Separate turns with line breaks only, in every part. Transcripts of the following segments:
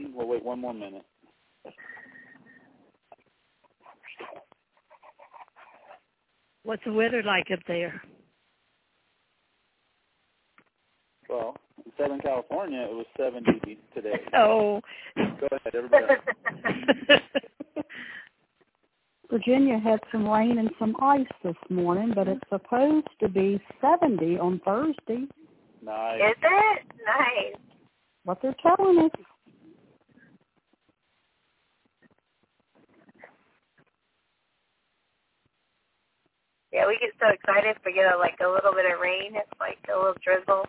in. We'll wait one more minute.
What's the weather like up there?
Well, in Southern California, it was 70 today.
Oh.
Go ahead, everybody else.
Virginia had some rain and some ice this morning, but it's supposed to be 70 on Thursday.
Nice.
Is it? Nice.
What they're telling us.
Yeah, we get so excited if we get a little bit of rain. It's like a little drizzle.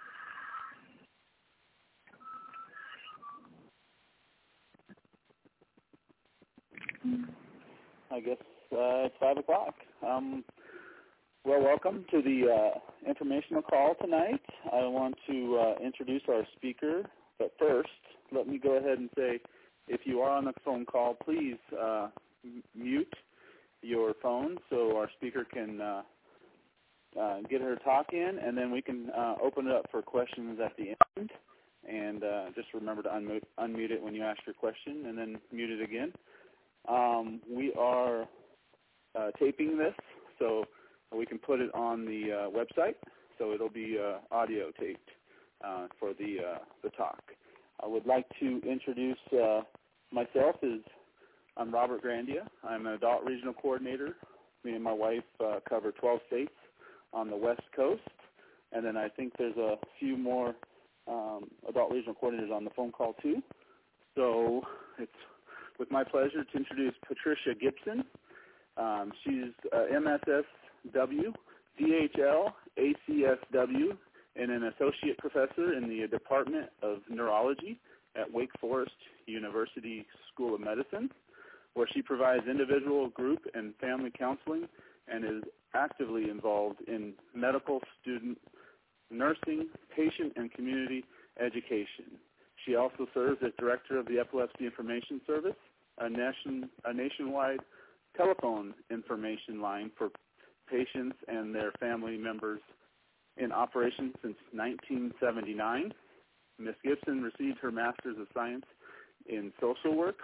I guess it's 5 o'clock. Well, welcome to the informational call tonight. I want to introduce our speaker, but first, let me go ahead and say, if you are on a phone call, please mute your phone so our speaker can get her talk in, and then we can open it up for questions at the end. And just remember to unmute it when you ask your question, and then mute it again. We are taping this, so we can put it on the website, so it'll be audio taped for the talk. I would like to introduce myself. I'm Robert Grandia. I'm an adult regional coordinator. Me and my wife cover 12 states on the West Coast, and then I think there's a few more adult regional coordinators on the phone call too. So it's with my pleasure to introduce Patricia Gibson. She's MSSW, DHL, ACSW, and an associate professor in the Department of Neurology at Wake Forest University School of Medicine, where she provides individual, group, and family counseling and is actively involved in medical, student, nursing, patient, and community education. She also serves as director of the Epilepsy Information Service, a nationwide telephone information line for patients and their family members in operation since 1979. Ms. Gibson received her Master's of Science in Social Work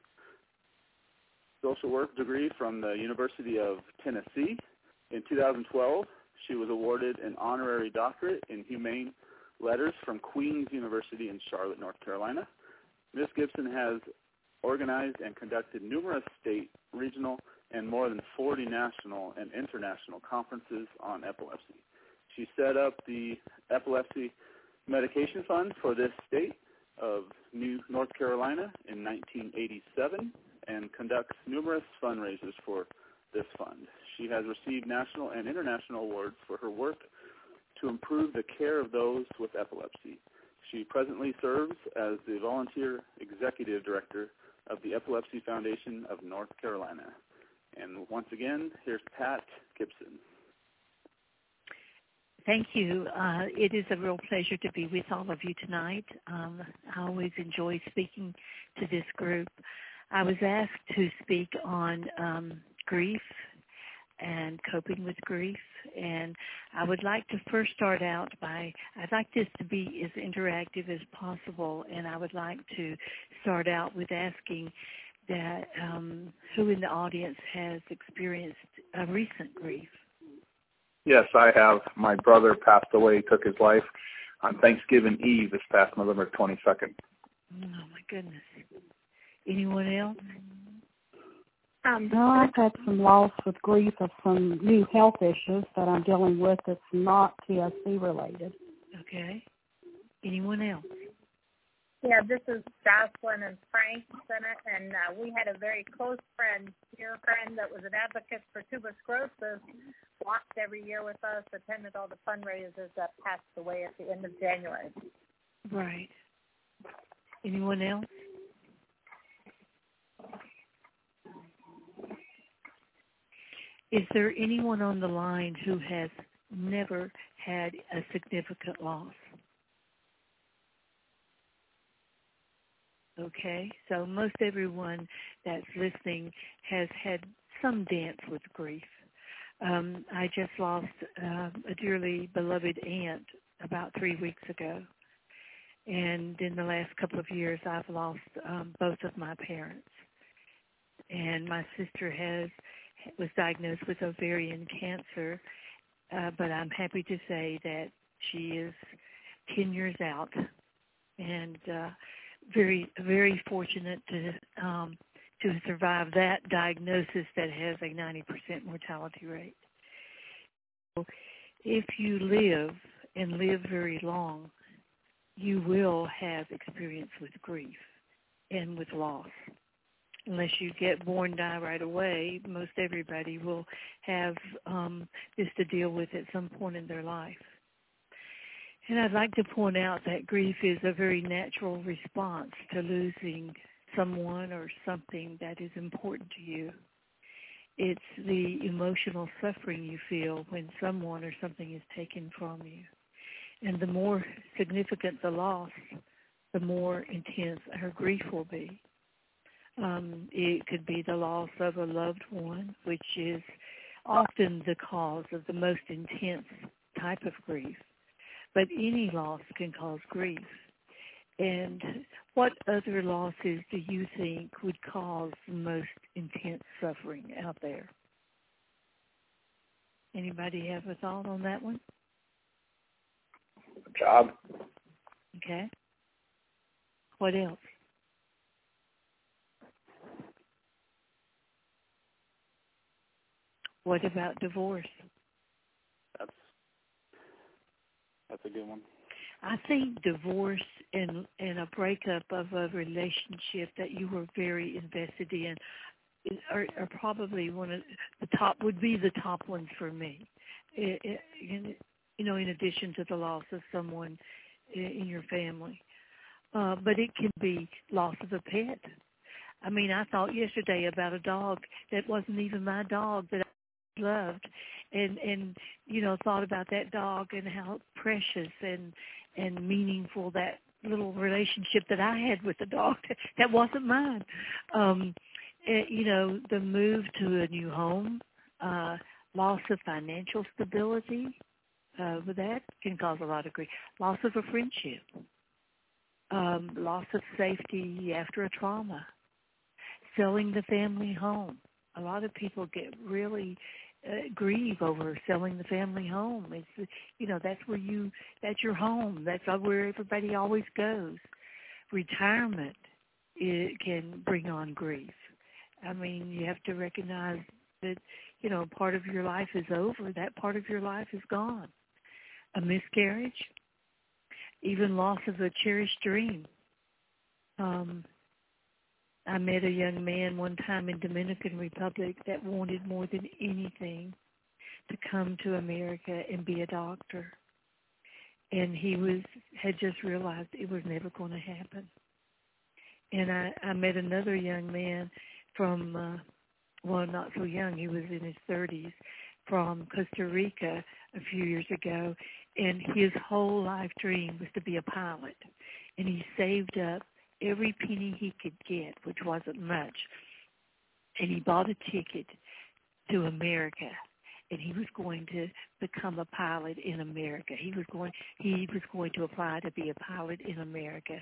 degree from the University of Tennessee. In 2012, she was awarded an honorary doctorate in Humane Letters from Queen's University in Charlotte, North Carolina. Ms. Gibson has organized and conducted numerous state, regional, and more than 40 national and international conferences on epilepsy. She set up the Epilepsy Medication Fund for this state of North Carolina in 1987 and conducts numerous fundraisers for this fund. She has received national and international awards for her work to improve the care of those with epilepsy. She presently serves as the volunteer executive director of the Epilepsy Foundation of North Carolina. And once again, here's Pat Gibson.
Thank you. It is a real pleasure to be with all of you tonight. I always enjoy speaking to this group. I was asked to speak on grief and coping with grief, and I would like to first start out I'd like this to be as interactive as possible, and I would like to start out with asking that who in the audience has experienced a recent grief?
Yes, I have. My brother passed away, took his life on Thanksgiving Eve this past November 22nd.
Oh, my goodness. Anyone else?
No, I've had some loss with grief of some new health issues that I'm dealing with that's not TSC related.
Okay. Anyone else?
Yeah, this is Jocelyn and Frank Bennett, and we had a very close friend, dear friend, that was an advocate for tuberous sclerosis, walked every year with us, attended all the fundraisers, that passed away at the end of January.
Right. Anyone else? Is there anyone on the line who has never had a significant loss? Okay, so most everyone that's listening has had some dance with grief. I just lost a dearly beloved aunt about 3 weeks ago. And in the last couple of years, I've lost both of my parents. And my sister was diagnosed with ovarian cancer, but I'm happy to say that she is 10 years out, and very, very fortunate to survive that diagnosis that has a 90% mortality rate. So if you live and live very long, you will have experience with grief and with loss. Unless you get born, die right away, most everybody will have this to deal with at some point in their life. And I'd like to point out that grief is a very natural response to losing someone or something that is important to you. It's the emotional suffering you feel when someone or something is taken from you. And the more significant the loss, the more intense our grief will be. It could be the loss of a loved one, which is often the cause of the most intense type of grief. But any loss can cause grief. And what other losses do you think would cause the most intense suffering out there? Anybody have a thought on that one?
Job.
Okay. What else? What about divorce?
That's a good one.
I think divorce and a breakup of a relationship that you were very invested in are probably one of the top, would be the top ones for me. In addition to the loss of someone in your family. But it can be loss of a pet. I mean, I thought yesterday about a dog that wasn't even my dog that I loved, and thought about that dog and how precious and meaningful that little relationship that I had with the dog that wasn't mine. The move to a new home, loss of financial stability, that can cause a lot of grief. Loss of a friendship, loss of safety after a trauma, selling the family home. A lot of people get really grieve over selling the family home. It's that's your home. That's where everybody always goes. Retirement, it can bring on grief. I mean, you have to recognize that part of your life is over. That part of your life is gone. A miscarriage, even loss of a cherished dream. I met a young man one time in Dominican Republic that wanted more than anything to come to America and be a doctor. And he had just realized it was never going to happen. And I met another young man from, not so young, he was in his 30s, from Costa Rica a few years ago. And his whole life dream was to be a pilot. And he saved up every penny he could get, which wasn't much, and he bought a ticket to America, and he was going to become a pilot in America. He was going to apply to be a pilot in America.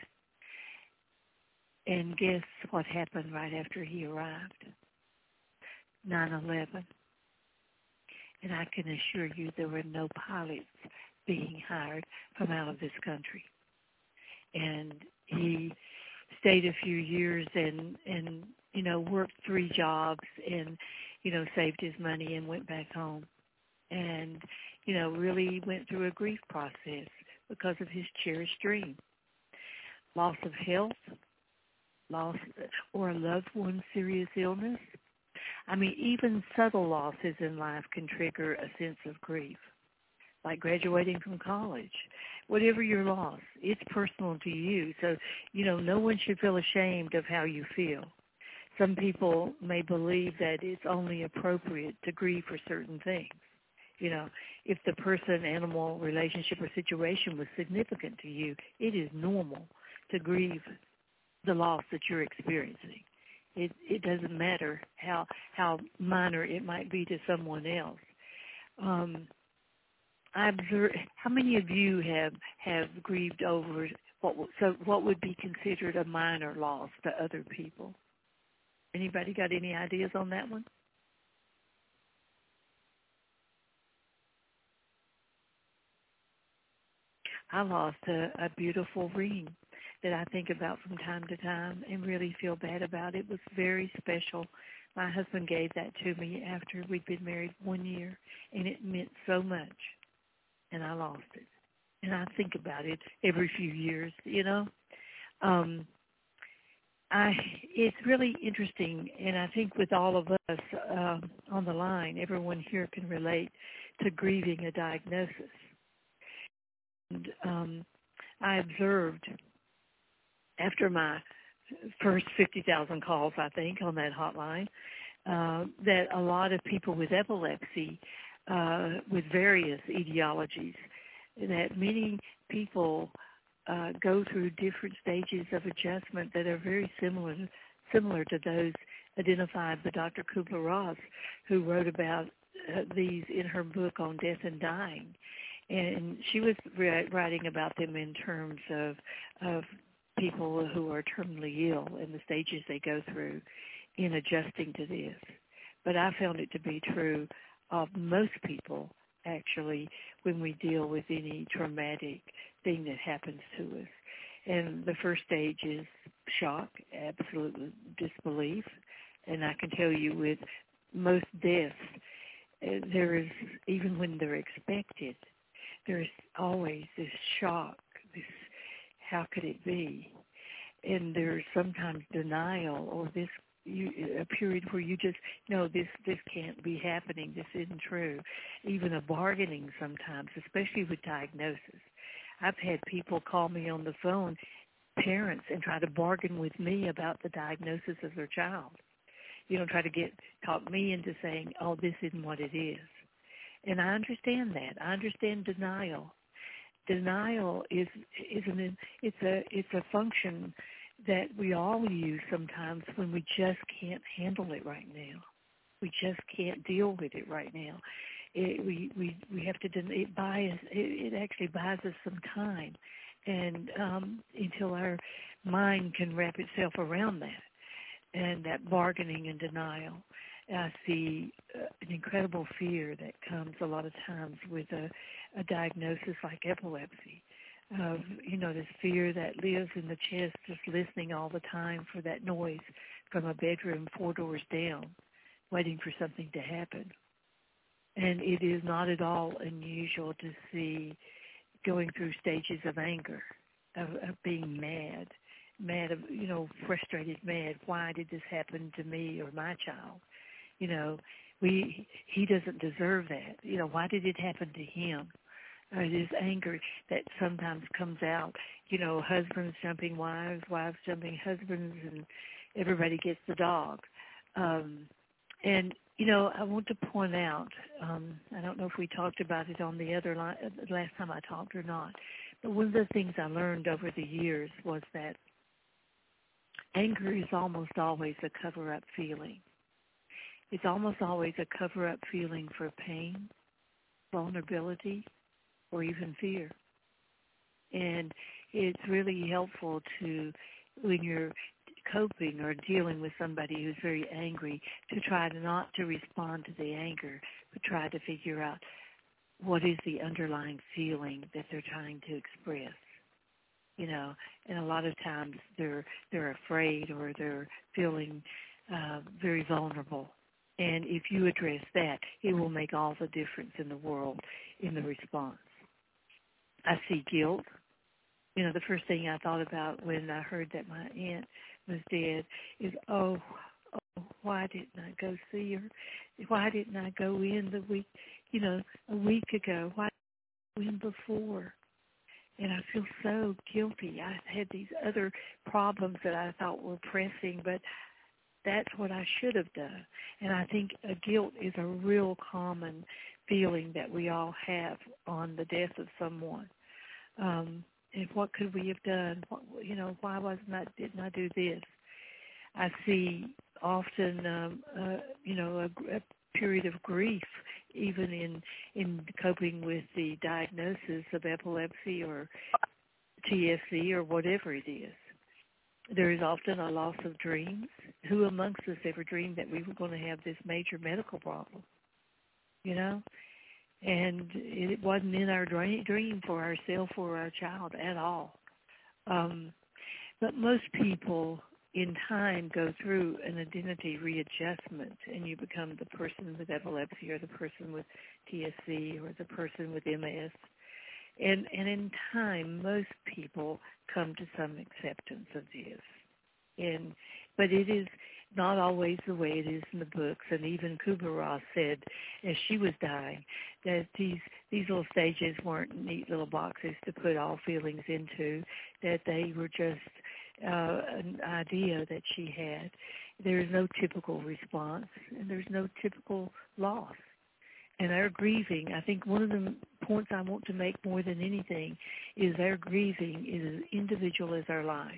And guess what happened right after he arrived? 9/11. And I can assure you there were no pilots being hired from out of this country. And he stayed a few years and worked 3 jobs and, saved his money and went back home. And, really went through a grief process because of his cherished dream. Loss of health, loss or a loved one's serious illness. I mean, even subtle losses in life can trigger a sense of grief, like graduating from college. Whatever your loss, it's personal to you. So, no one should feel ashamed of how you feel. Some people may believe that it's only appropriate to grieve for certain things. If the person, animal, relationship, or situation was significant to you, it is normal to grieve the loss that you're experiencing. It doesn't matter how minor it might be to someone else. I observe. How many of you have grieved over what would be considered a minor loss to other people? Anybody got any ideas on that one? I lost a beautiful ring that I think about from time to time and really feel bad about. It was very special. My husband gave that to me after we'd been married 1 year, and it meant so much, and I lost it. And I think about it every few years, you know. It's really interesting, and I think with all of us on the line, everyone here can relate to grieving a diagnosis. And I observed after my first 50,000 calls, I think, on that hotline, that a lot of people with epilepsy, with various etiologies, that many people go through different stages of adjustment that are very similar to those identified by Dr. Kubler-Ross, who wrote about these in her book on death and dying. And she was writing about them in terms of people who are terminally ill and the stages they go through in adjusting to this. But I found it to be true of most people, actually, when we deal with any traumatic thing that happens to us. And the first stage is shock, absolute disbelief. And I can tell you with most deaths, there is, even when they're expected, there's always this shock, this, how could it be? And there's sometimes denial or a period where you just, no, this can't be happening, this isn't true. Even a bargaining sometimes, especially with diagnosis. I've had people call me on the phone, parents, and try to bargain with me about the diagnosis of their child. You know, try to talk me into saying, oh, this isn't what it is. And I understand that. I understand denial. Denial is a function that we all use sometimes when we just can't handle it right now. We just can't deal with it right now. We have to. It actually buys us some time, and until our mind can wrap itself around that, and that bargaining and denial. I see an incredible fear that comes a lot of times with a diagnosis like epilepsy. This fear that lives in the chest, just listening all the time for that noise from a bedroom 4 doors down, waiting for something to happen. And it is not at all unusual to see going through stages of anger, of being mad, frustrated, mad. Why did this happen to me or my child? He doesn't deserve that. Why did it happen to him? This anger that sometimes comes out, husbands jumping wives, wives jumping husbands, and everybody gets the dog. I want to point out, I don't know if we talked about it on the other line, last time I talked or not, but one of the things I learned over the years was that anger is almost always a cover-up feeling. It's almost always a cover-up feeling for pain, vulnerability, or even fear. And it's really helpful to, when you're coping or dealing with somebody who's very angry, to try not to respond to the anger, but try to figure out what is the underlying feeling that they're trying to express. And a lot of times they're afraid or they're feeling very vulnerable. And if you address that, it will make all the difference in the world in the response. I see guilt. The first thing I thought about when I heard that my aunt was dead is, oh, why didn't I go see her? Why didn't I go in a week ago? Why didn't I go in before? And I feel so guilty. I had these other problems that I thought were pressing, but that's what I should have done. And I think guilt is a real common feeling that we all have on the death of someone. And what could we have done? Why didn't I do this? I see often, a period of grief even in coping with the diagnosis of epilepsy or TSC or whatever it is. There is often a loss of dreams. Who amongst us ever dreamed that we were going to have this major medical problem? You know? And it wasn't in our dream for ourselves or our child at all. But most people in time go through an identity readjustment, and you become the person with epilepsy or the person with TSC or the person with MS. And in time, most people come to some acceptance of this. But it is not always the way it is in the books. And even Kubler-Ross said, as she was dying, that these little stages weren't neat little boxes to put all feelings into, that they were just an idea that she had. There is no typical response, and there's no typical loss. And our grieving, I think one of the points I want to make more than anything is our grieving is as individual as our lives.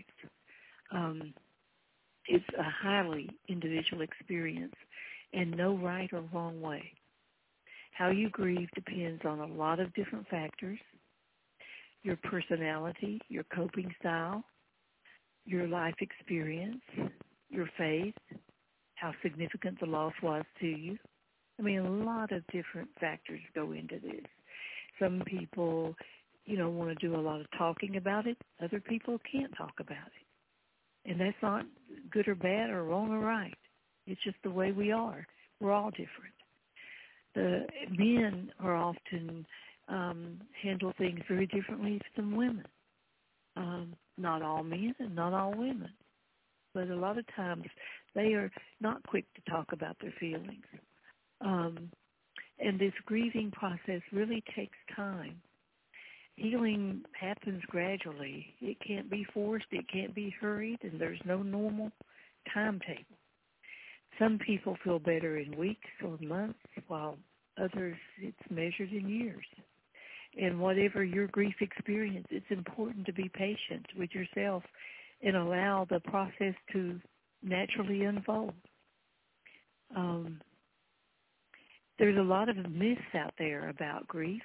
It's a highly individual experience and no right or wrong way. How you grieve depends on a lot of different factors: your personality, your coping style, your life experience, your faith, how significant the loss was to you. I mean, a lot of different factors go into this. Some people, want to do a lot of talking about it. Other people can't talk about it. And that's not good or bad or wrong or right. It's just the way we are. We're all different. The men are often handle things very differently than women. Not all men and not all women. But a lot of times they are not quick to talk about their feelings. And this grieving process really takes time. Healing happens gradually. It can't be forced. It can't be hurried, and there's no normal timetable. Some people feel better in weeks or months, while others it's measured in years. And whatever your grief experience, it's important to be patient with yourself and allow the process to naturally unfold. There's a lot of myths out there about grief.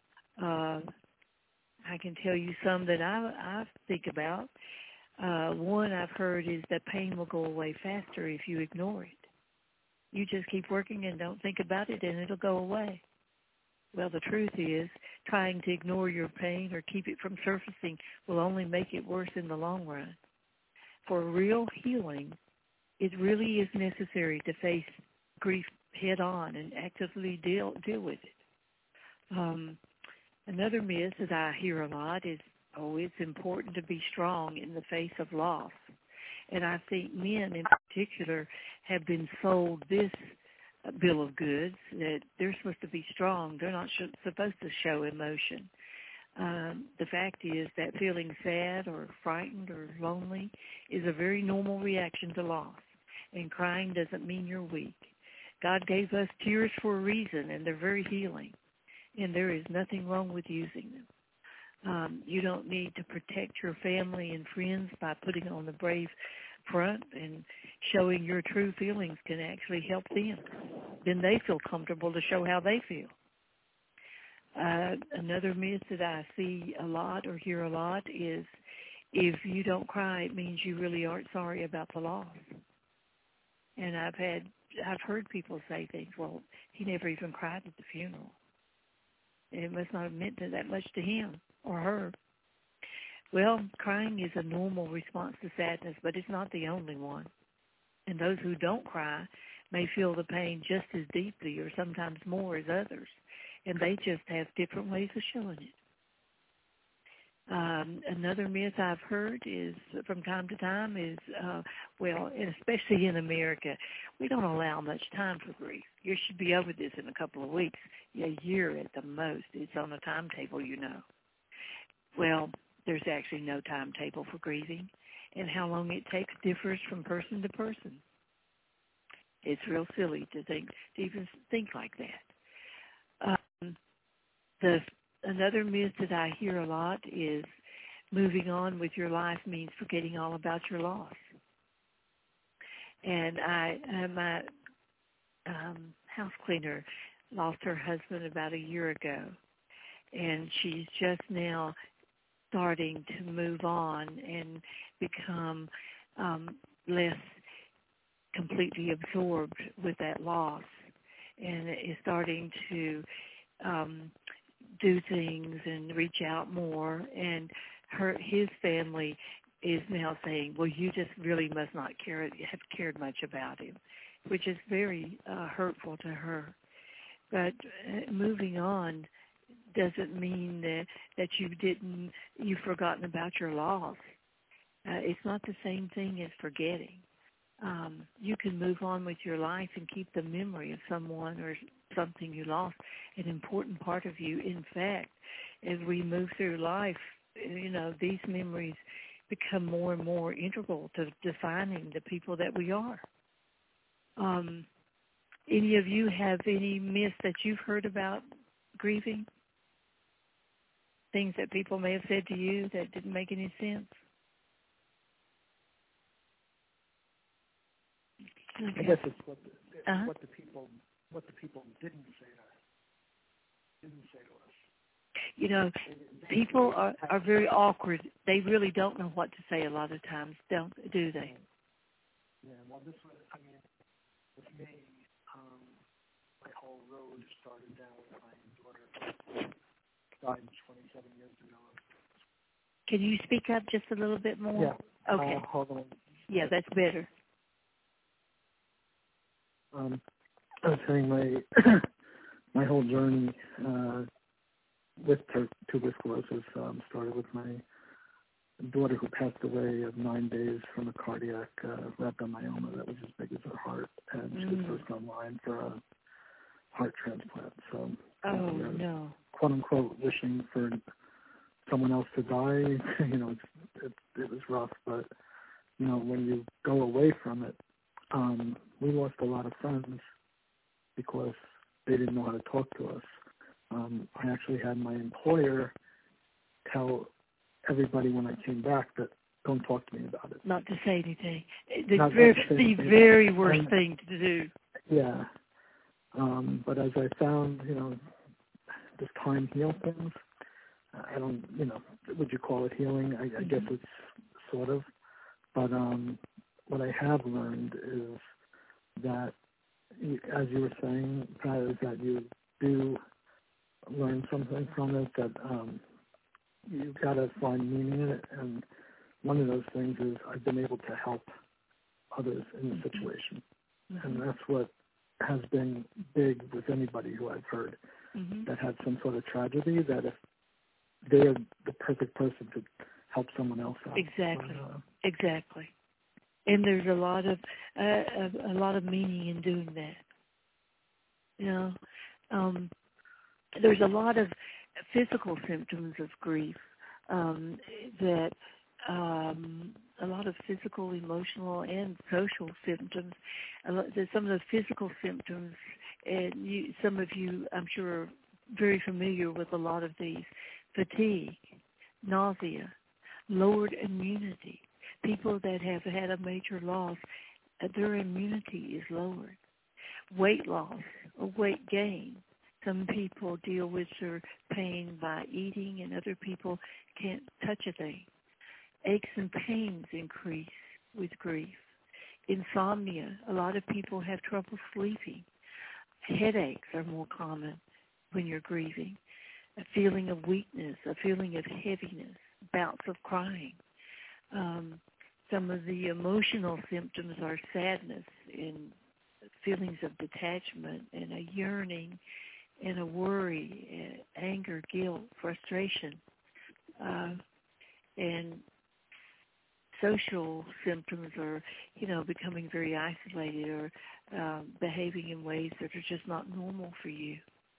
I can tell you some that I think about. One I've heard is that pain will go away faster if you ignore it. You just keep working and don't think about it, and it'll go away. Well, the truth is, trying to ignore your pain or keep it from surfacing will only make it worse in the long run. For real healing, it really is necessary to face grief head on and actively deal with it. Another myth that I hear a lot is, it's important to be strong in the face of loss. And I think men in particular have been sold this bill of goods that they're supposed to be strong. They're not supposed to show emotion. The fact is that feeling sad or frightened or lonely is a very normal reaction to loss. And crying doesn't mean you're weak. God gave us tears for a reason, and they're very healing. And there is nothing wrong with using them. You don't need to protect your family and friends by putting on the brave front, and showing your true feelings can actually help them. Then they feel comfortable to show how they feel. Another myth that I see a lot or hear a lot is, if you don't cry, it means you really aren't sorry about the loss. And I've heard people say things, well, he never even cried at the funeral. It must not have meant that much to him or her. Well, crying is a normal response to sadness, but it's not the only one. And those who don't cry may feel the pain just as deeply or sometimes more as others, and they just have different ways of showing it. Another myth I've heard is, from time to time, is, and especially in America, we don't allow much time for grief. You should be over this in a couple of weeks, a year at the most. It's on a timetable, Well, there's actually no timetable for grieving, and how long it takes differs from person to person. It's real silly to even think like that. Another myth that I hear a lot is moving on with your life means forgetting all about your loss. And my house cleaner lost her husband about a year ago, and she's just now starting to move on and become less completely absorbed with that loss, and is starting to do things and reach out more. And his family is now saying, well, you just really must not have cared much about him, which is very hurtful to her. But moving on doesn't mean that you've forgotten about your loss. It's not the same thing as forgetting. You can move on with your life and keep the memory of someone or something you lost, an important part of you. In fact, as we move through life, these memories become more and more integral to defining the people that we are. Any of you have any myths that you've heard about grieving? Things that people may have said to you that didn't make any sense? Okay.
I guess it's what the people didn't say to us.
People are very awkward. They really don't know what to say a lot of times, do they?
Yeah, well, with me, my whole road started down with my daughter died 27 years ago.
Can you speak up just a little bit more?
Yeah.
Okay.
Hold on.
Yeah, that's better.
I was saying my whole journey with tuberculosis started with my daughter, who passed away of 9 days from a cardiac rhabdomyoma that was as big as her heart, and she was first online for a heart transplant. So,
no,
quote unquote, wishing for someone else to die. It was rough, but when you go away from it, we lost a lot of friends because they didn't know how to talk to us. I actually had my employer tell everybody when I came back that don't talk to me about it.
Not to say anything. The very worst thing to do.
Yeah. But as I found, does time heal things? I don't, would you call it healing? I guess it's sort of. But what I have learned is that, as you were saying, Pat, is that you do learn something from it, that you've got to find meaning in it. And one of those things is I've been able to help others in the situation. And that's what has been big with anybody who I've heard that had some sort of tragedy, that if they're the perfect person to help someone else out.
Exactly. And there's a lot of meaning in doing that. There's a lot of physical symptoms of grief that a lot of physical, emotional, and social symptoms. Some of the physical symptoms, and some of you, I'm sure, are very familiar with a lot of these: fatigue, nausea, lowered immunity. People that have had a major loss, their immunity is lowered. Weight loss or weight gain. Some people deal with their pain by eating, and other people can't touch a thing. Aches and pains increase with grief. Insomnia. A lot of people have trouble sleeping. Headaches are more common when you're grieving. A feeling of weakness, a feeling of heaviness, bouts of crying. Some of the emotional symptoms are sadness and feelings of detachment and a yearning and a worry, anger, guilt, frustration. And social symptoms are, becoming very isolated or behaving in ways that are just not normal for you.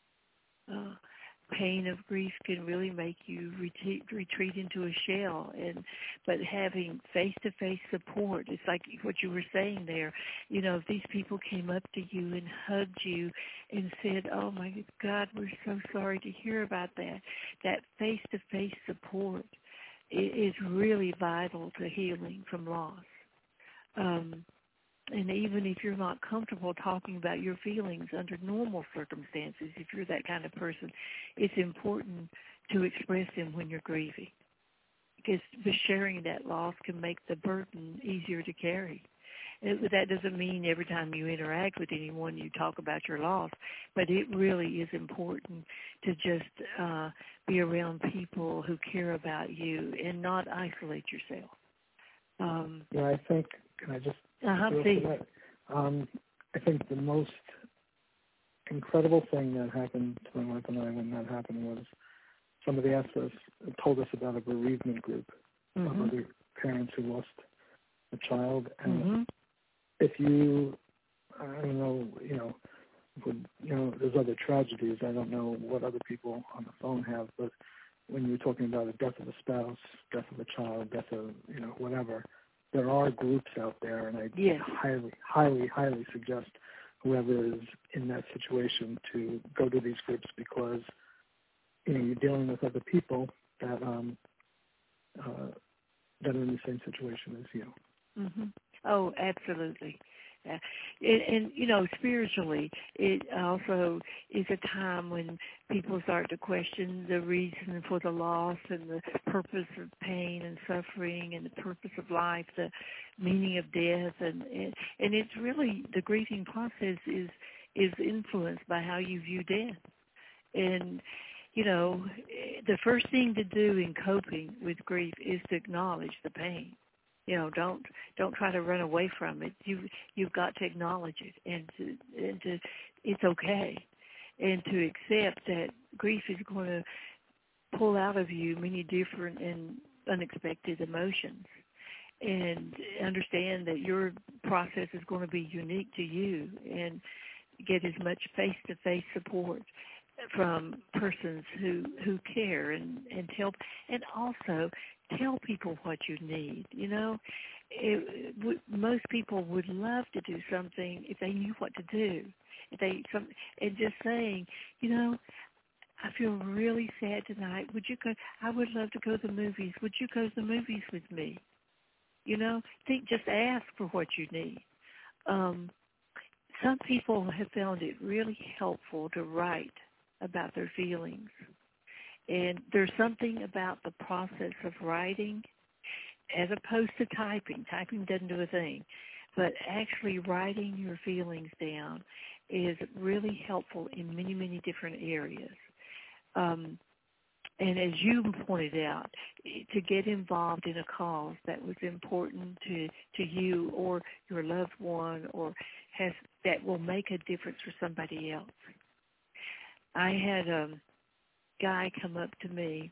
Pain of grief can really make you retreat into a shell, but having face-to-face support, it's like what you were saying there. If these people came up to you and hugged you and said, "Oh my God, we're so sorry to hear about that," that face-to-face support is really vital to healing from loss. And even if you're not comfortable talking about your feelings under normal circumstances, if you're that kind of person, it's important to express them when you're grieving. Because sharing that loss can make the burden easier to carry. That doesn't mean every time you interact with anyone you talk about your loss, but it really is important to just be around people who care about you and not isolate yourself.
I think, can I just
see.
That? I think the most incredible thing that happened to my wife and I when that happened was somebody told us about a bereavement group of other parents who lost a child. And if you, I don't know, there's other tragedies. I don't know what other people on the phone have, but when you're talking about a death of a spouse, death of a child, death of, whatever, there are groups out there, and I highly, highly, highly suggest whoever is in that situation to go to these groups because, you're dealing with other people that are in the same situation as you.
Mm-hmm. Oh, absolutely. Yeah. And spiritually, it also is a time when people start to question the reason for the loss and the purpose of pain and suffering and the purpose of life, the meaning of death. And it's really, the grieving process is influenced by how you view death. And, the first thing to do in coping with grief is to acknowledge the pain. Don't try to run away from it. You've got to acknowledge it and to it's okay, and to accept that grief is going to pull out of you many different and unexpected emotions, and understand that your process is going to be unique to you, and get as much face-to-face support from persons who care and help, and also tell people what you need. Most people would love to do something if they knew what to do. And just saying, I feel really sad tonight. Would you go? I would love to go to the movies. Would you go to the movies with me? Just ask for what you need. Some people have found it really helpful to write about their feelings. And there's something about the process of writing as opposed to typing. Typing doesn't do a thing. But actually writing your feelings down is really helpful in many, many different areas. And as you pointed out, to get involved in a cause that was important to you or your loved one, or that will make a difference for somebody else. I had a guy come up to me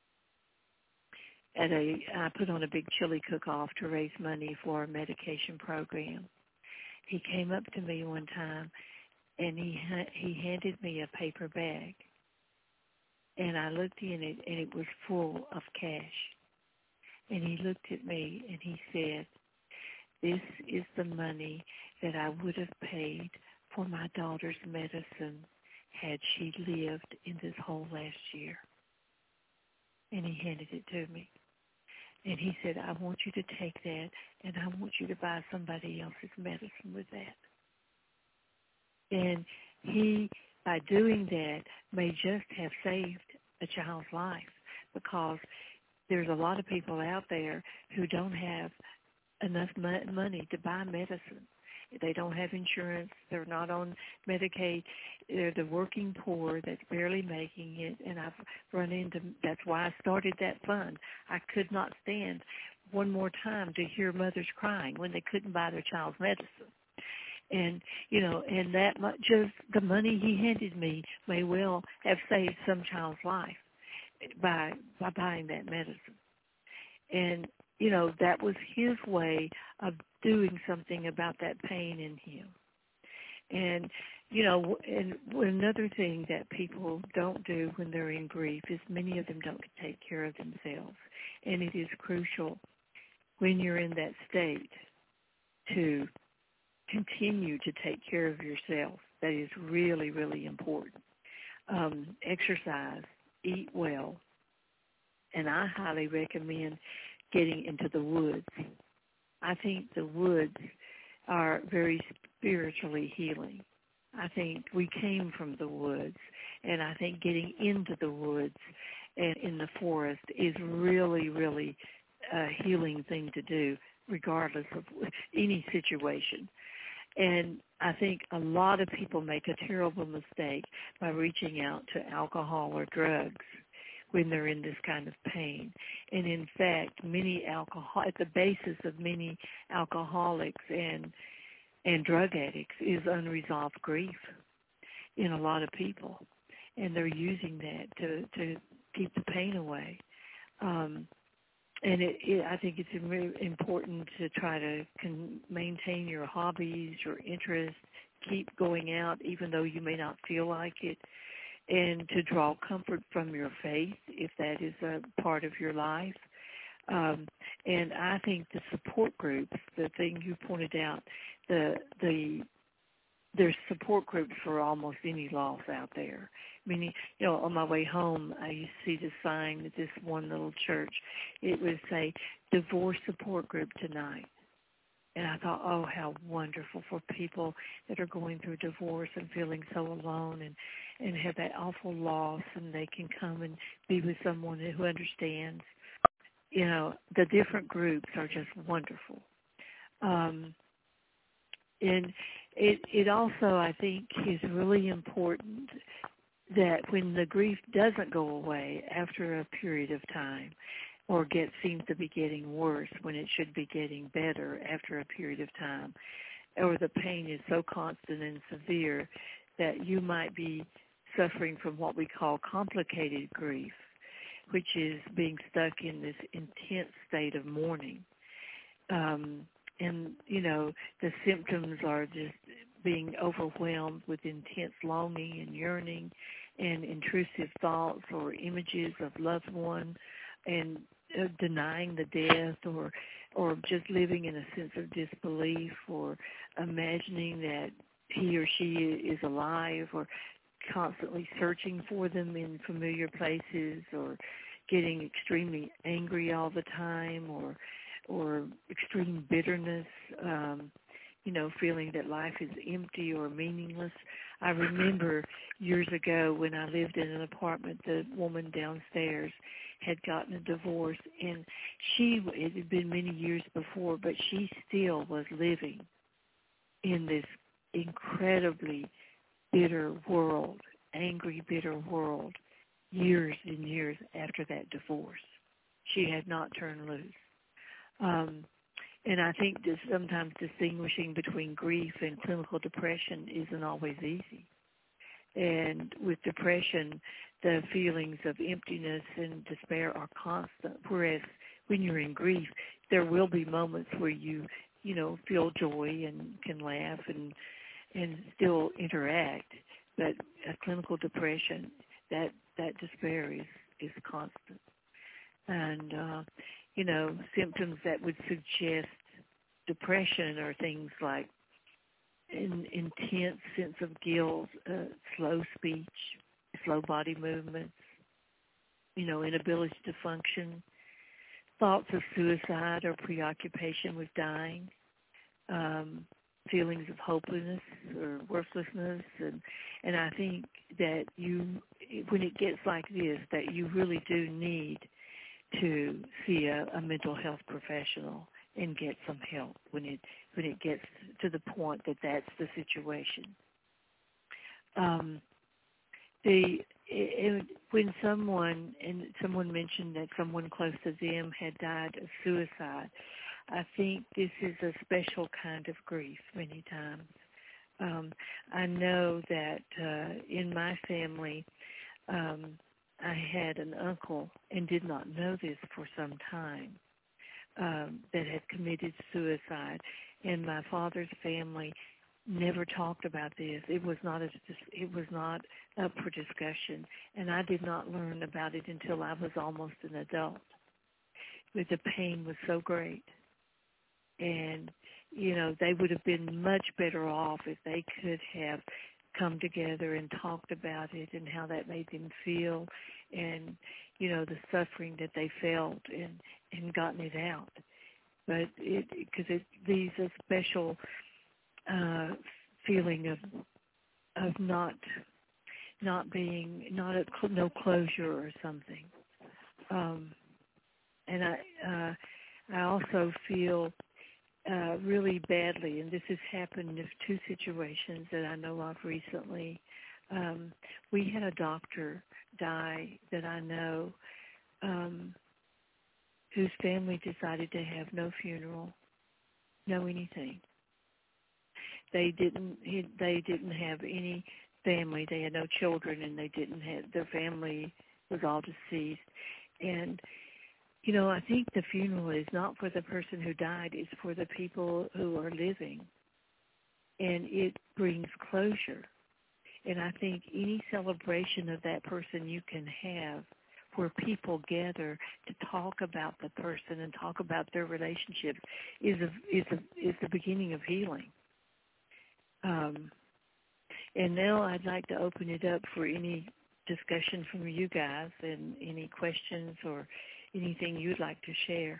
I put on a big chili cook-off to raise money for a medication program. He came up to me one time, and he handed me a paper bag. And I looked in it, and it was full of cash. And he looked at me, and he said, "This is the money that I would have paid for my daughter's medicine had she lived in this whole last year." And he handed it to me. And he said, "I want you to take that, and I want you to buy somebody else's medicine with that." And he, by doing that, may just have saved a child's life, because there's a lot of people out there who don't have enough money to buy medicine. They don't have insurance. They're not on Medicaid. They're the working poor that's barely making it. And I've run into, that's why I started that fund. I could not stand one more time to hear mothers crying when they couldn't buy their child's medicine. And, and that just the money he handed me may well have saved some child's life by buying that medicine. And, that was his way of doing something about that pain in him. And, and another thing that people don't do when they're in grief is many of them don't take care of themselves. And it is crucial when you're in that state to continue to take care of yourself. That is really, really important. Exercise, eat well, and I highly recommend getting into the woods. I think the woods are very spiritually healing. I think we came from the woods, and I think getting into the woods and in the forest is really, really a healing thing to do, regardless of any situation. And I think a lot of people make a terrible mistake by reaching out to alcohol or drugs when they're in this kind of pain. And in fact, at the basis of many alcoholics and drug addicts is unresolved grief in a lot of people, and they're using that to keep the pain away. And I think it's really important to try to maintain your hobbies, your interests, keep going out even though you may not feel like it, and to draw comfort from your faith if that is a part of your life. And I think the support groups, the thing you pointed out, there's support groups for almost any loss out there. Meaning, on my way home, I used to see the sign at this one little church. It would say, divorce support group tonight. And I thought, oh, how wonderful for people that are going through divorce and feeling so alone and have that awful loss, and they can come and be with someone who understands. The different groups are just wonderful. And it also, I think, is really important that when the grief doesn't go away after a period of time, or seems to be getting worse when it should be getting better after a period of time, or the pain is so constant and severe that you might be suffering from what we call complicated grief, which is being stuck in this intense state of mourning. And, the symptoms are just being overwhelmed with intense longing and yearning and intrusive thoughts or images of loved one, and denying the death, or just living in a sense of disbelief, or imagining that he or she is alive, or constantly searching for them in familiar places, or getting extremely angry all the time, or extreme bitterness, feeling that life is empty or meaningless. I remember years ago when I lived in an apartment, the woman downstairs had gotten a divorce, and it had been many years before, but she still was living in this incredibly bitter world, angry, bitter world, years and years after that divorce. She had not turned loose. And I think that sometimes distinguishing between grief and clinical depression isn't always easy. And with depression, the feelings of emptiness and despair are constant, whereas when you're in grief, there will be moments where you feel joy and can laugh and still interact. But a clinical depression, that despair is constant. And symptoms that would suggest depression are things like an intense sense of guilt, slow speech, slow body movements, inability to function, thoughts of suicide or preoccupation with dying, feelings of hopelessness or worthlessness. And I think that when it gets like this, that you really do need to see a mental health professional and get some help when it gets to the point that that's the situation. When someone mentioned that someone close to them had died of suicide, I think this is a special kind of grief many times. I know that in my family, I had an uncle, and did not know this for some time, that had committed suicide, and my father's family never talked about this. It was not up for discussion, and I did not learn about it until I was almost an adult. But the pain was so great, and they would have been much better off if they could have come together and talked about it and how that made them feel, and the suffering that they felt, and gotten it out. But because these are special feeling of no closure or something. And I also feel really badly, and this has happened in 2 situations that I know of recently. We had a doctor die that I know, whose family decided to have no funeral, no anything. They didn't have any family. They had no children, and their family was all deceased. And I think the funeral is not for the person who died; it's for the people who are living, and it brings closure. And I think any celebration of that person you can have, where people gather to talk about the person and talk about their relationships, is the beginning of healing. And now I'd like to open it up for any discussion from you guys and any questions or anything you'd like to share.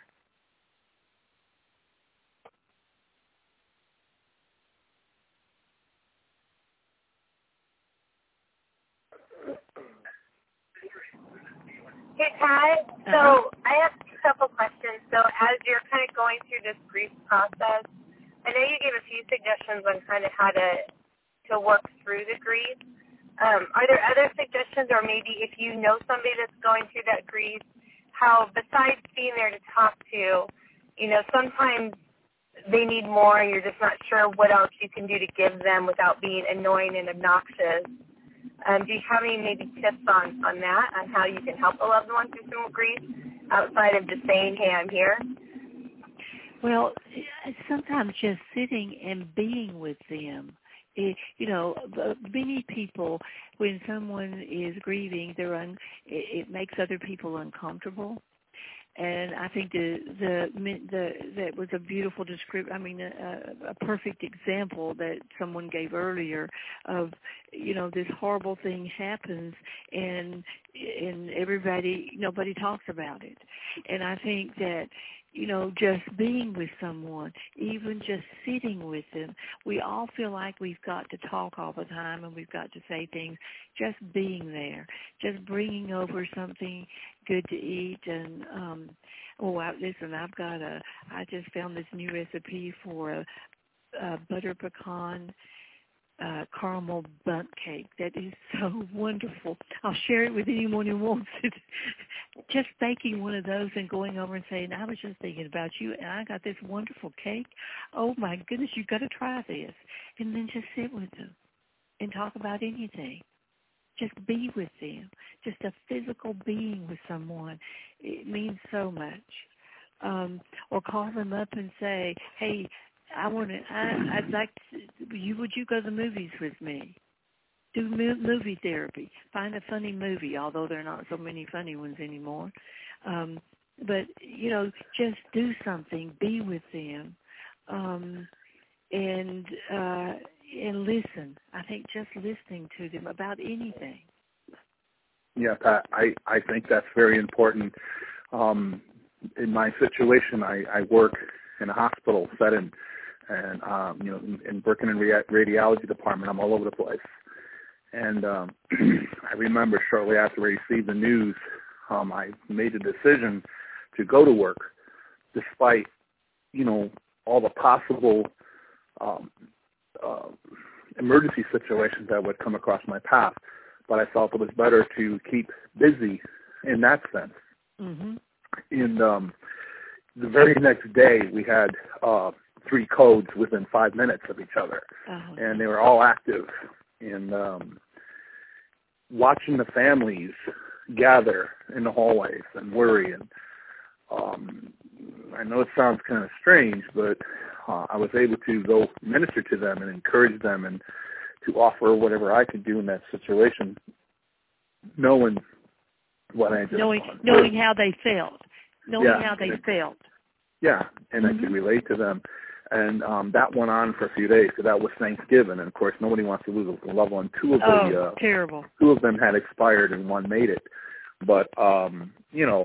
Hey, Pat. So I have a couple questions. So as you're kind of going through this grief process, I know you gave a few suggestions on kind of how to work through the grief. Are there other suggestions, or maybe if you know somebody that's going through that grief, how besides being there to talk to, sometimes they need more and you're just not sure what else you can do to give them without being annoying and obnoxious. Do you have any maybe tips on that, on how you can help a loved one through some grief outside of just saying, hey, I'm here?
Well, sometimes just sitting and being with them. Many people, when someone is grieving, it makes other people uncomfortable. And I think that was a beautiful description. I mean, a perfect example that someone gave earlier of, this horrible thing happens and nobody talks about it. And I think that, just being with someone, even just sitting with them, we all feel like we've got to talk all the time and we've got to say things. Just being there, just bringing over something good to eat. And listen, I just found this new recipe for a butter pecan caramel bundt cake that is so wonderful. I'll share it with anyone who wants it. Just baking one of those and going over and saying, I was just thinking about you and I got this wonderful cake. Oh my goodness, you've got to try this. And then just sit with them and talk about anything. Just be with them. Just a physical being with someone. It means so much. Or call them up and say, hey, I'd like to, would you go to the movies with me? Do movie therapy. Find a funny movie, although there are not so many funny ones anymore. But, just do something. Be with them. And listen. I think just listening to them about anything.
Yeah, Pat, I think that's very important. In my situation, I work in a hospital setting, and in working in radiology department, I'm all over the place. And I remember shortly after I received the news, I made the decision to go to work, despite all the possible emergency situations that would come across my path. But I felt it was better to keep busy in that sense.
Mm-hmm.
And the very next day, we had 3 codes within 5 minutes of each other, and they were all active. And watching the families gather in the hallways and worry, and I know it sounds kind of strange, but I was able to go minister to them and encourage them and to offer whatever I could do in that situation, knowing what I just
knowing how they felt. How they felt.
Yeah, and I could relate to them. And that went on for a few days, because that was Thanksgiving. And, of course, nobody wants to lose a loved one.
Terrible.
2 of them had expired and 1 made it. But, and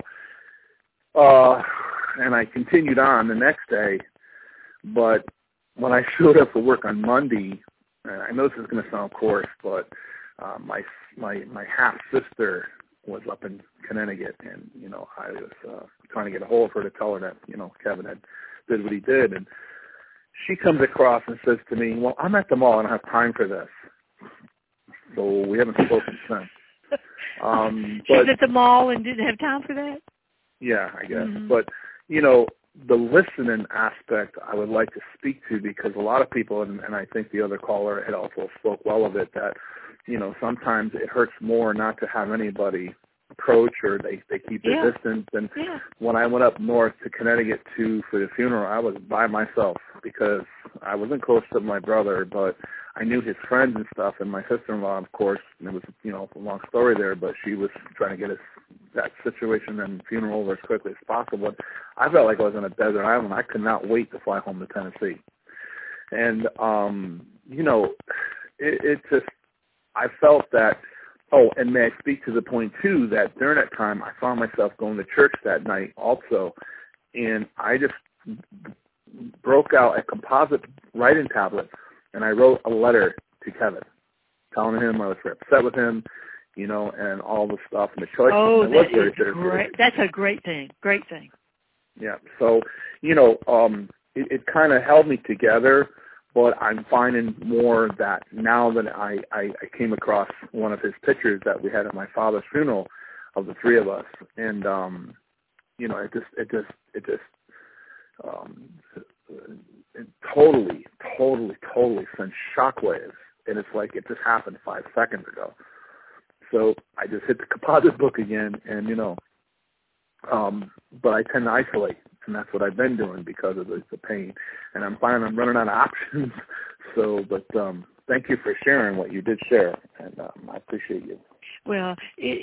I continued on the next day. But when I showed up for work on Monday, I know this is going to sound coarse, but my half sister was up in Connecticut, and I was trying to get a hold of her to tell her that Kevin had did what he did, and she comes across and says to me, "Well, I'm at the mall. I don't have time for this." So we haven't spoken since.
She's at the mall and didn't have time for that?
Yeah, I guess. Mm-hmm. But, the listening aspect I would like to speak to, because a lot of people, and I think the other caller had also spoke well of it, that, sometimes it hurts more not to have anybody approach, or they keep their distance. And when I went up north to Connecticut for the funeral, I was by myself because I wasn't close to my brother, but I knew his friends and stuff, and my sister-in-law, of course, and it was, a long story there, but she was trying to get that situation and funeral over as quickly as possible. And I felt like I was on a desert island. I could not wait to fly home to Tennessee. And, it just, I felt that, and may I speak to the point, too, that during that time, I found myself going to church that night also, and I just broke out a composite writing tablet, and I wrote a letter to Kevin, telling him I was very upset with him, and all the stuff and the choices.
Oh, that is great. That's a great thing. Great thing.
Yeah. So, it kind of held me together, but I'm finding more that now that I came across one of his pictures that we had at my father's funeral of the three of us, and it totally sent shockwaves, and it's like it just happened 5 seconds ago. So I just hit the composite book again, and but I tend to isolate, and that's what I've been doing because of the pain. And I'm finding I'm running out of options. So, but thank you for sharing what you did share, and I appreciate you.
Well,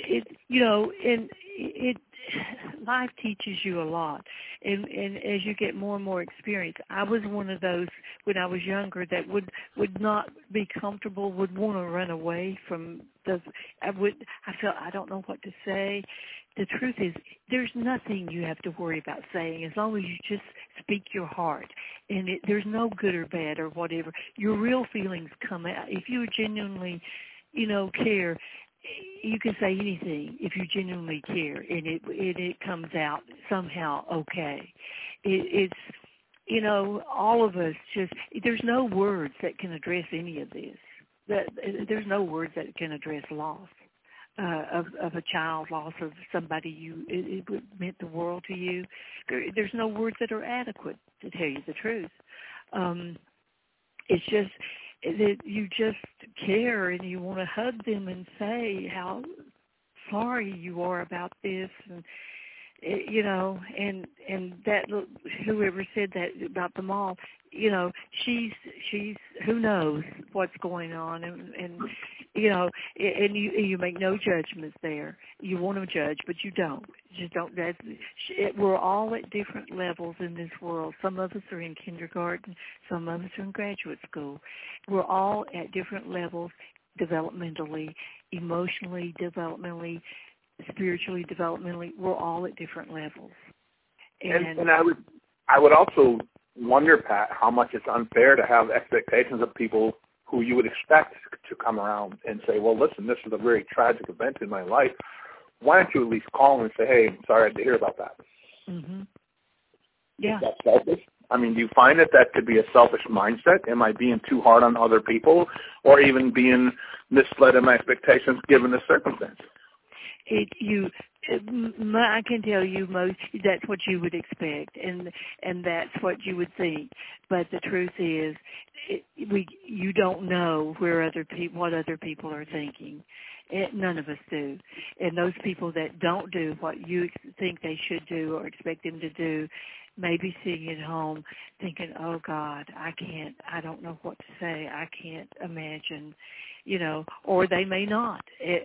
life teaches you a lot, and as you get more and more experience. I was one of those when I was younger that would not be comfortable, would want to run away from I felt I don't know what to say. The truth is, there's nothing you have to worry about saying as long as you just speak your heart, and there's no good or bad or whatever. Your real feelings come out if you genuinely, care. You can say anything if you genuinely care, and it comes out somehow okay. It's all of us just, there's no words that can address any of this. There's no words that can address loss of a child, loss of somebody it meant the world to you. There's no words that are adequate to tell you the truth. It's just that you just care and you want to hug them and say how sorry you are about this, and and that whoever said that about the mall, she's who knows what's going on, and you make no judgments there. You want to judge, but you don't. Just don't. We're all at different levels in this world. Some of us are in kindergarten. Some of us are in graduate school. We're all at different levels, developmentally, emotionally, developmentally, spiritually, developmentally. We're all at different levels.
And I would also wonder, Pat, how much it's unfair to have expectations of people who you would expect to come around and say, well, listen, this is a very tragic event in my life. Why don't you at least call them and say, hey, I'm sorry to hear about that?
Mm-hmm. Yeah.
Is that selfish? I mean, do you find that could be a selfish mindset? Am I being too hard on other people, or even being misled in my expectations given the circumstance?
I can tell you that's what you would expect, and that's what you would think. But the truth is, you don't know what other people are thinking. None of us do. And those people that don't do what you think they should do or expect them to do may be sitting at home thinking, oh, God, I don't know what to say. I can't imagine, or they may not.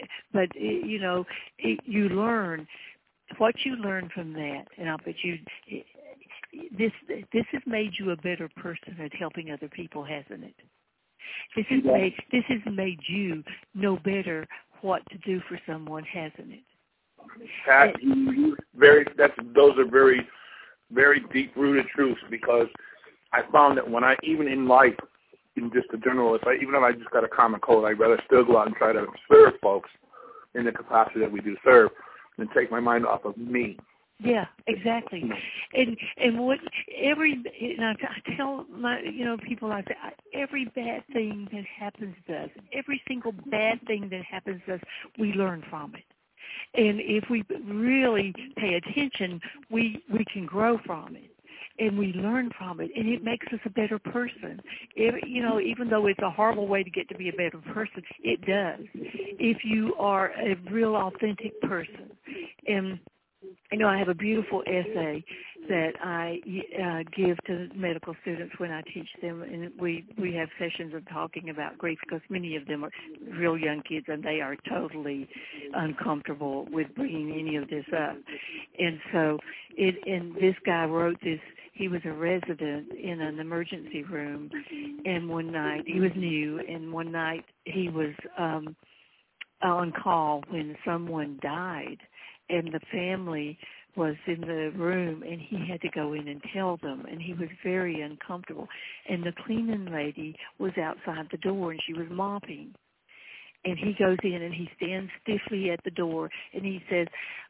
You learn what you learn from that. And I'll bet you this has made you a better person at helping other people, hasn't it? This has made you know better what to do for someone, hasn't it?
Pat, those are very, very deep-rooted truths, because I found that when I, even in life, in just a general, even if I just got a common cold, I'd rather still go out and try to serve folks in the capacity that we do serve than take my mind off of me.
Yeah, exactly. And what I tell my people, I say every bad thing that happens to us, every single bad thing that happens to us, we learn from it. And if we really pay attention, we can grow from it. And we learn from it, and it makes us a better person. Even though it's a horrible way to get to be a better person, it does. If you are a real authentic person. And I have a beautiful essay that I give to medical students when I teach them, and we have sessions of talking about grief because many of them are real young kids and they are totally uncomfortable with bringing any of this up. And so, and this guy wrote this. He was a resident in an emergency room, and one night he was new, and one night he was on call when someone died, and the family was in the room, and he had to go in and tell them, and he was very uncomfortable. And the cleaning lady was outside the door, and she was mopping. And he goes in, and he stands stiffly at the door, and he says,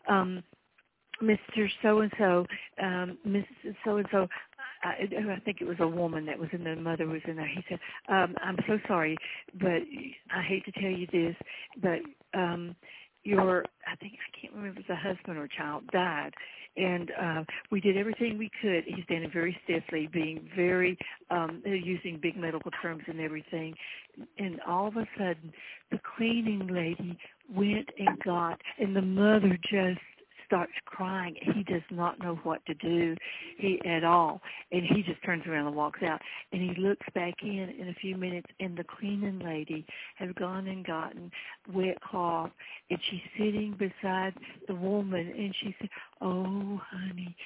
Mr. So-and-so, Mrs. So-and-so, I think it was a woman that was in there, the mother was in there. He said, I'm so sorry, but I hate to tell you this, but I can't remember if it was a husband or child, died. And we did everything we could. He's standing very stiffly, being very, using big medical terms and everything. And all of a sudden, the cleaning lady went and the mother just starts crying. He does not know what to do at all. And he just turns around and walks out. And he looks back in a few minutes, and the cleaning lady has gone and gotten wet cloth, and she's sitting beside the woman, and she said, "Oh, honey,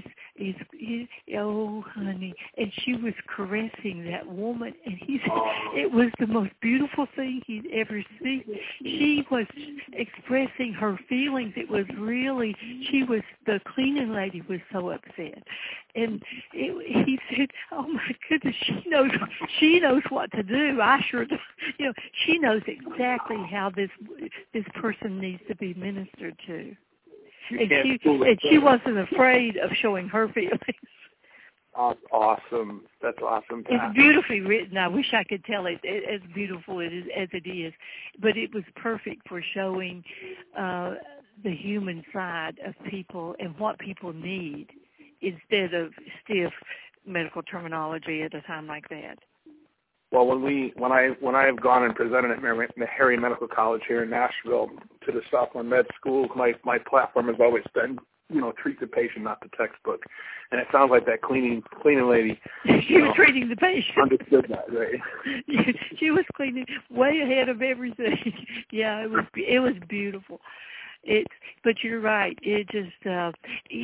oh, honey." And she was caressing that woman, and he said it was the most beautiful thing he'd ever seen. She was expressing her feelings. It was really, the cleaning lady was so upset. And he said, "Oh my goodness, she knows what to do. I sure do. She knows exactly how this person needs to be ministered to." And she wasn't afraid of showing her feelings.
Awesome. That's awesome.
It's beautifully written. I wish I could tell it as beautiful as it is. But it was perfect for showing the human side of people and what people need instead of stiff medical terminology at a time like that.
Well, when I have gone and presented at Meharry Medical College here in Nashville to the sophomore med schools, my platform has always been, treat the patient, not the textbook. And it sounds like that cleaning lady.
She was treating the patient.
Understood that, right?
She was cleaning way ahead of everything. Yeah, it was beautiful. But you're right. It just,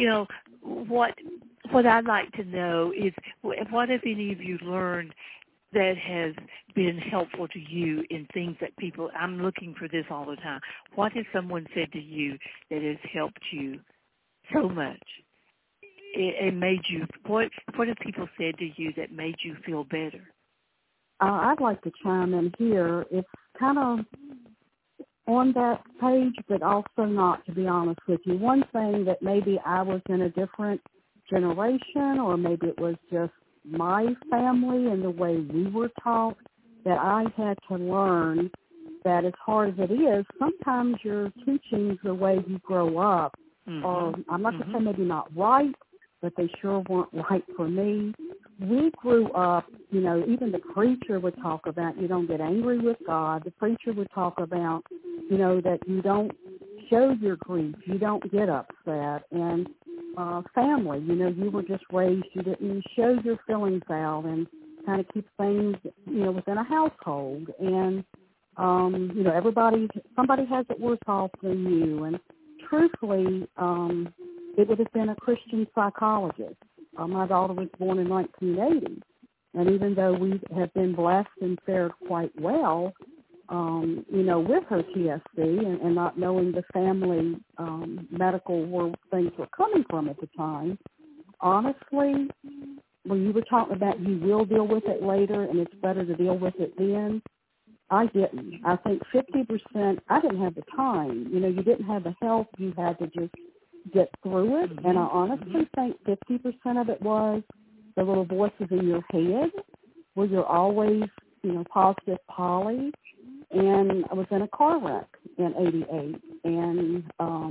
what I'd like to know is what have any of you learned that has been helpful to you in things that I'm looking for this all the time. What has someone said to you that has helped you so much? It made you, what have people said to you that made you feel better?
I'd like to chime in here. It's kind of on that page, but also not, to be honest with you. One thing that maybe I was in a different generation, or maybe it was just my family and the way we were taught, that I had to learn that as hard as it is, sometimes your teachings, the way you grow up, are, I'm not going to say maybe not right, but they sure weren't right for me. We grew up, even the preacher would talk about you don't get angry with God. The preacher would talk about, that you don't show your grief, you don't get upset. And family, you were just raised, you didn't show your feelings out and kind of keep things, within a household. And, somebody has it worse off than you. And truthfully, it would have been a Christian psychologist. My daughter was born in 1980. And even though we have been blessed and fared quite well, with her TSC and not knowing the family medical where things were coming from at the time, honestly, when you were talking about you will deal with it later and it's better to deal with it then, I didn't. I think 50%, I didn't have the time. You know, you didn't have the help. You had to just get through it. And I honestly think 50% of it was the little voices in your head where you're always, you know, positive Polly. And I was in a car wreck in 88. And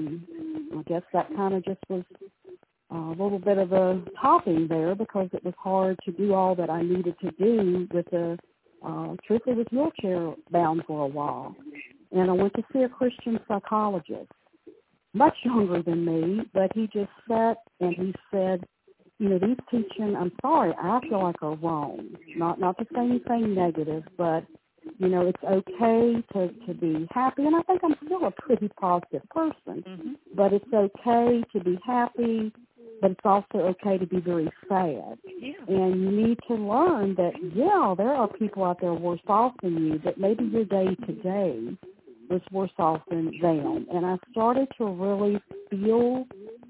I guess that kind of just was a little bit of a topping there because it was hard to do all that I needed to do with the truthfully was wheelchair bound for a while. And I went to see a Christian psychologist, much younger than me, but he just sat and he said, you know, these teaching, I'm sorry, I feel like are wrong. Not to say anything negative, but, you know, it's okay to be happy. And I think I'm still a pretty positive person, but it's okay to be happy, but it's also okay to be very sad.
Yeah.
And you need to learn that, yeah, there are people out there worse off than you, but maybe your day-to-day was worse off than them. And I started to really feel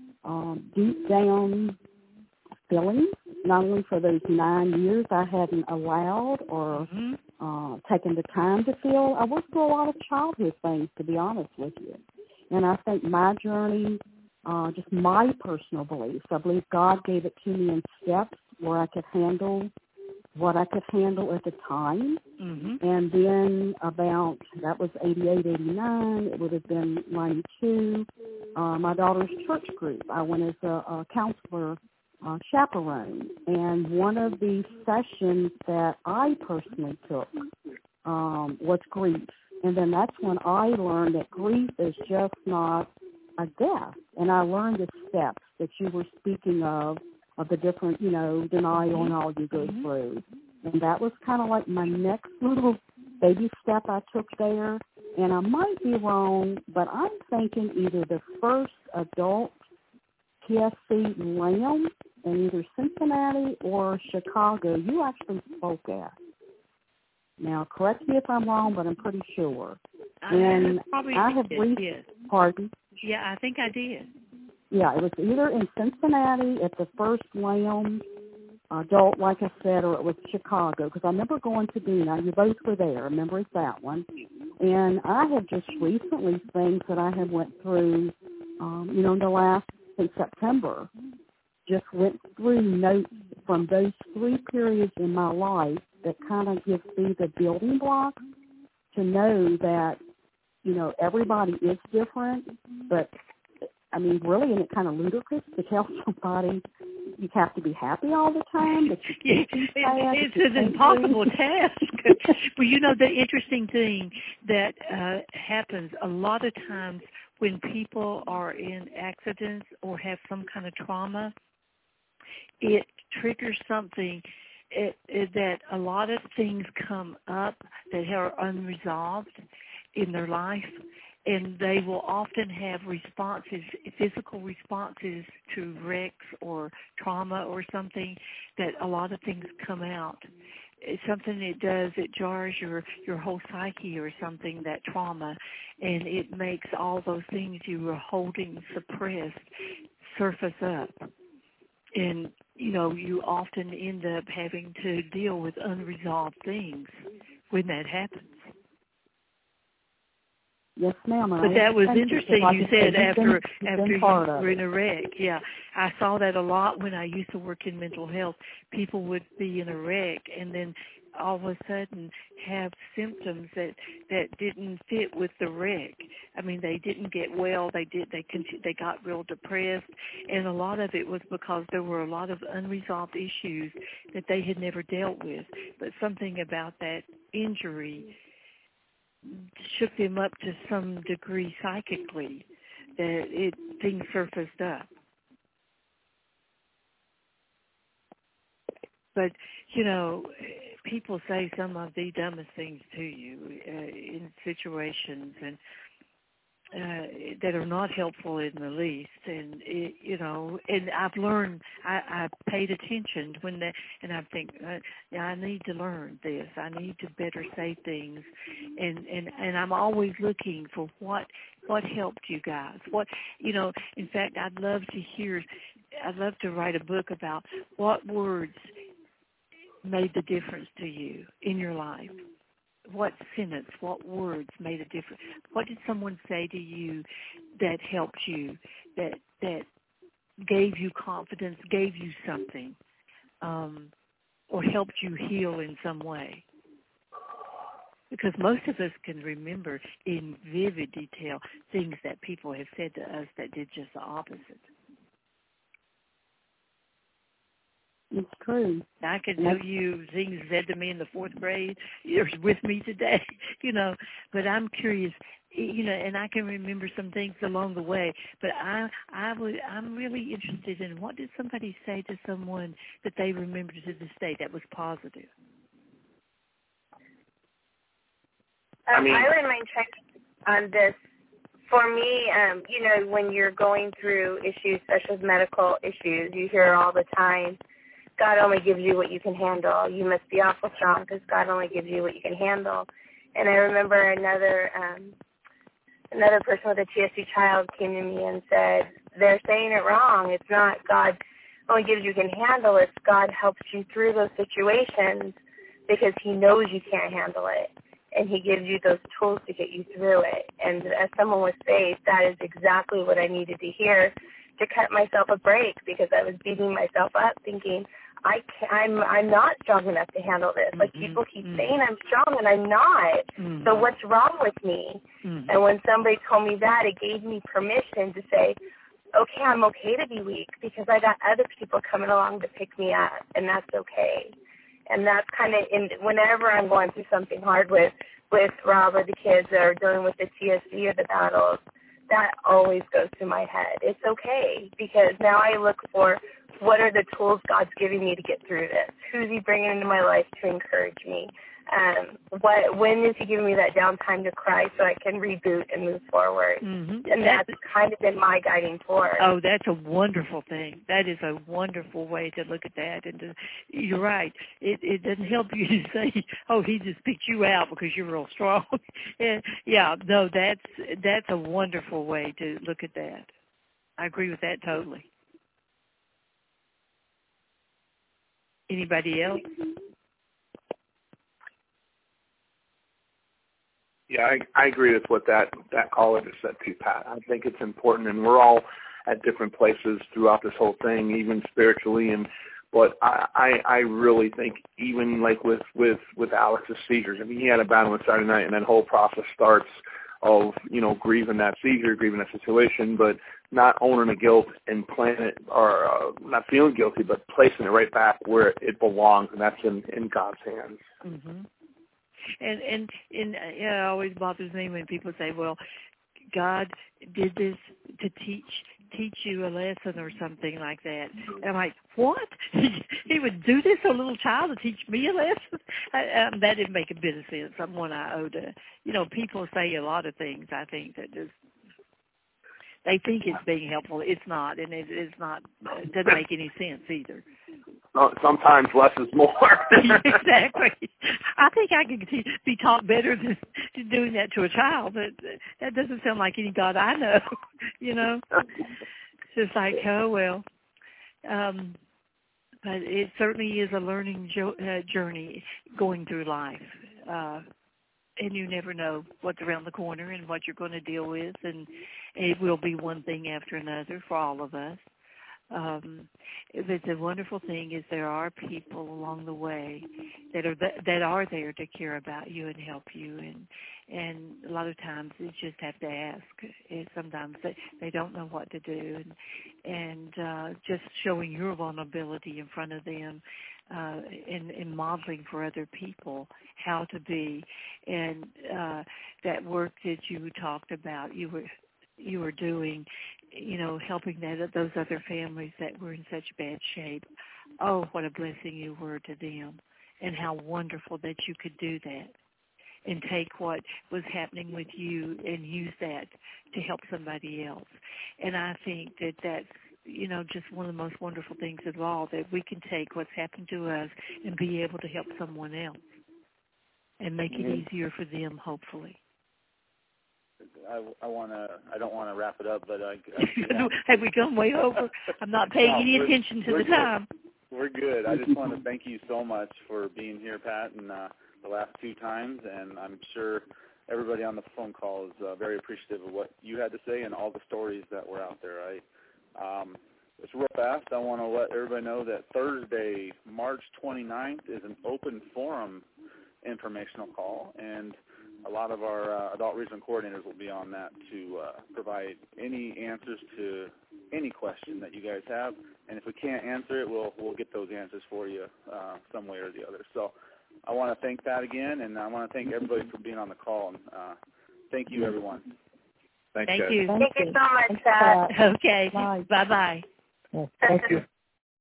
deep down feelings, not only for those 9 years I hadn't allowed or taken the time to feel. I went through a lot of childhood things, to be honest with you. And I think my journey, just my personal beliefs, I believe God gave it to me in steps where I could handle what I could handle at the time. And then about, that was 88, 89, it would have been 92, my daughter's church group. I went as a counselor chaperone. And one of the sessions that I personally took was grief. And then that's when I learned that grief is just not a death. And I learned the steps that you were speaking of the different, you know, denial and all you go through. And that was kind of like my next little baby step I took there. And I might be wrong, but I'm thinking either the first adult TSC Lamb in either Cincinnati or Chicago you actually spoke at. Now, correct me if I'm wrong, but I'm pretty sure. And I have pardon?
Yeah, I think I did.
Yeah, it was either in Cincinnati at the first Lamb adult, like I said, or it was Chicago, because I remember going to Dina. You both were there. I remember it's that one. And I have just recently things that I have went through, you know, in the last, since September, just went through notes from those 3 periods in my life that kind of gives me the building blocks to know that, you know, everybody is different, but, I mean, really, isn't it kind of ludicrous to tell somebody you have to be happy all the time? That you can't be sad,
it's an impossible task. Well, you know, the interesting thing that happens a lot of times when people are in accidents or have some kind of trauma, it triggers something that a lot of things come up that are unresolved in their life, and they will often have responses, physical responses to wrecks or trauma or something, that a lot of things come out. It's something it does, it jars your whole psyche or something, that trauma, and it makes all those things you were holding suppressed surface up. And, you know, you often end up having to deal with unresolved things when that happens.
Yes, ma'am.
But that was interesting. You said after you were in a wreck. Yeah, I saw that a lot when I used to work in mental health. People would be in a wreck and then all of a sudden have symptoms that didn't fit with the wreck. I mean, they didn't get well. They got real depressed, and a lot of it was because there were a lot of unresolved issues that they had never dealt with. But something about that injury shook them up to some degree psychically, that things surfaced up. But, you know, people say some of the dumbest things to you in situations and that are not helpful in the least. And, you know, and I've learned, I paid attention when and I think, I need to learn this. I need to better say things. And I'm always looking for what helped you guys. What, you know, in fact, I'd love to write a book about what words made the difference to you in your life? What sentence, what words made a difference? What did someone say to you that helped you, that gave you confidence, gave you something, or helped you heal in some way? Because most of us can remember in vivid detail things that people have said to us that did just the opposite.
It's true.
I can tell you things said to me in the 4th grade. You're with me today, But I'm curious, and I can remember some things along the way. But I'm really interested in what did somebody say to someone that they remember to this day that was positive.
I wouldn't mind checking on this. For me, when you're going through issues such as medical issues, you hear all the time, God only gives you what you can handle. You must be awful strong because God only gives you what you can handle. And I remember another person with a TSC child came to me and said, they're saying it wrong. It's not God only gives you can handle. It's God helps you through those situations because he knows you can't handle it. And he gives you those tools to get you through it. And as someone with faith, that is exactly what I needed to hear to cut myself a break because I was beating myself up thinking, I'm not strong enough to handle this. Like people keep saying I'm strong and I'm not. So what's wrong with me? And when somebody told me that, it gave me permission to say, okay, I'm okay to be weak because I got other people coming along to pick me up, and that's okay. And that's kind of whenever I'm going through something hard with Rob or the kids that are dealing with the TSC or the battles, that always goes through my head. It's okay because now I look for what are the tools God's giving me to get through this? Who's he bringing into my life to encourage me? When is he giving me that downtime to cry so I can reboot and move forward? And that's kind of been my guiding force.
Oh, that's a wonderful thing. That is a wonderful way to look at that. And you're right. It doesn't help you to say, oh, he just picked you out because you're real strong. No, that's a wonderful way to look at that. I agree with that totally. Anybody else?
Yeah, I agree with what that caller just said too, Pat. I think it's important, and we're all at different places throughout this whole thing, even spiritually. But I really think even like with Alex's seizures, I mean, he had a battle on Saturday night, and that whole process starts of grieving that seizure, grieving that situation, but not owning the guilt and playing it, or not feeling guilty, but placing it right back where it belongs, and that's in God's hands.
Mm-hmm. And it always bothers me when people say, well, God did this to teach you a lesson or something like that. And I'm like, what? He would do this to a little child to teach me a lesson? That didn't make a bit of sense. I'm one iota. People say a lot of things, I think, that just, they think it's being helpful. It's not, and it's not. It doesn't make any sense either.
Sometimes less is more.
Exactly. I think I could be taught better than doing that to a child. That doesn't sound like any God I know. It's just like, oh well. But it certainly is a learning journey going through life. And you never know what's around the corner and what you're going to deal with, and it will be one thing after another for all of us. But the wonderful thing is there are people along the way that are there to care about you and help you, and a lot of times you just have to ask. Sometimes they don't know what to do, and just showing your vulnerability in front of them. In modeling for other people how to be, and that work that you talked about, you were doing, helping those other families that were in such bad shape. Oh, what a blessing you were to them, and how wonderful that you could do that and take what was happening with you and use that to help somebody else. And I think that's just one of the most wonderful things of all, that we can take what's happened to us and be able to help someone else and make it easier for them, hopefully.
I don't want to wrap it up, but
have we gone way over? I'm not paying any attention to the time.
We're good. I just want to thank you so much for being here, Pat, and the last 2 times, and I'm sure everybody on the phone call is very appreciative of what you had to say and all the stories that were out there. It's real fast. I want to let everybody know that Thursday, March 29th, is an open forum informational call, and a lot of our adult reason coordinators will be on that to provide any answers to any question that you guys have. And if we can't answer it, we'll get those answers for you some way or the other. So I want to thank Pat again, and I want to thank everybody for being on the call. And thank you, everyone.
Thank
guys.
you.
Thank you so much, Pat.
Okay. Bye-bye.
Thank you.